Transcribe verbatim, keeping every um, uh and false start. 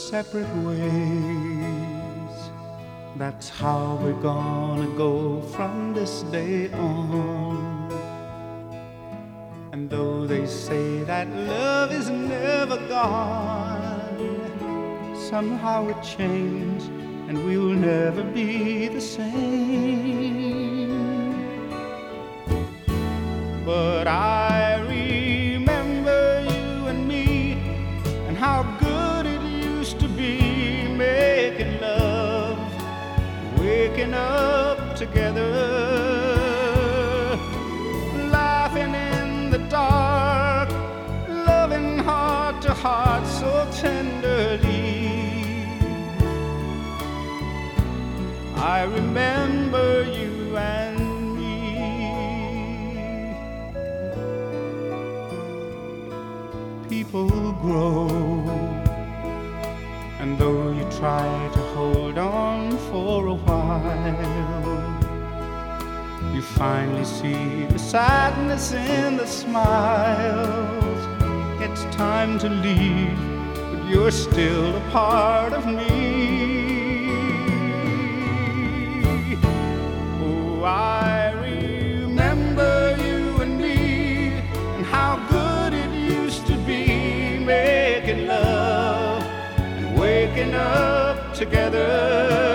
separate ways. That's how we're gonna go from this day on. And though they say that love is never gone, somehow it changed and we'll never be the same. But I remember you and me, and how good it used to be making love, waking up together, laughing in the dark, loving heart to heart so tenderly. I remember you and me. People grow, and though you try to hold on for a while, you finally see the sadness in the smiles. It's time to leave, but you're still a part of me. Oh, I remember you and me, and how good it used to be making love and waking up together.